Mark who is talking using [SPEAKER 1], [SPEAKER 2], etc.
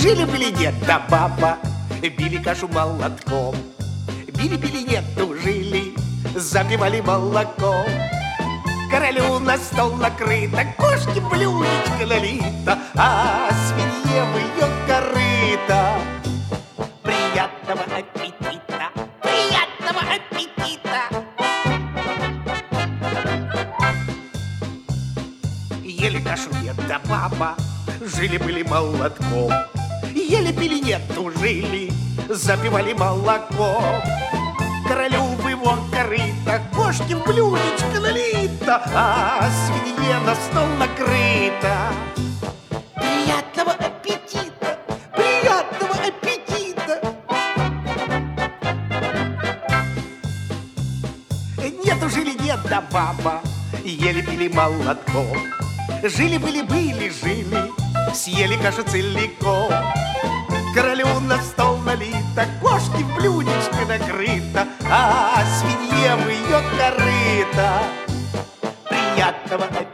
[SPEAKER 1] Жили-были дед да баба, били кашу молотком. Били-били нету, жили, запивали молоком. Королю на стол накрыто, кошке блюдечко налито, а свинье в ее корыто. Приятного аппетита! Приятного аппетита! Ели кашу дед да баба, жили-были молотком. Ели-пили нету, жили, запивали молоком. Королю в его корыто, кошке в блюдечко налито, а свинье на стол накрыто. Приятного аппетита! Приятного аппетита! Нету, жили дед да баба, ели-пили молотком. Жили-были, жили, съели кашу целиком. Королю на стол налито, кошке в блюдечко накрыто, а свинье в ее корыто. Приятного аппетита!